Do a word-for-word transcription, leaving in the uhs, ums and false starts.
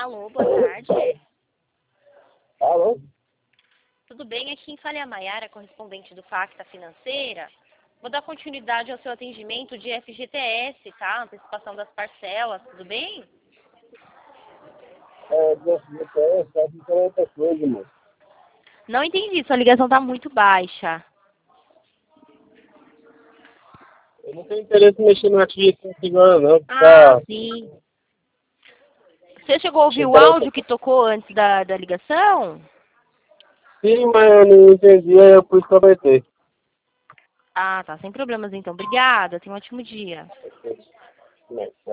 Alô, boa tarde. Alô? Tudo bem? Aqui em Falha Maiara, correspondente do Facta Financeira. Vou dar continuidade ao seu atendimento de F G T S, tá? Antecipação das parcelas, tudo bem? É, de F G T S, tá de outra coisa, moço. Não entendi, sua ligação tá muito baixa. Eu não tenho interesse em mexer no F G T S agora, não. Ah, Tá. sim. Você chegou a ouvir o Interessa. áudio que tocou antes da, da ligação? Sim, mas eu não entendi, aí eu por isso que eu apertei. Ah, tá. Sem problemas, então. Obrigada. Tenha um ótimo dia. Ok.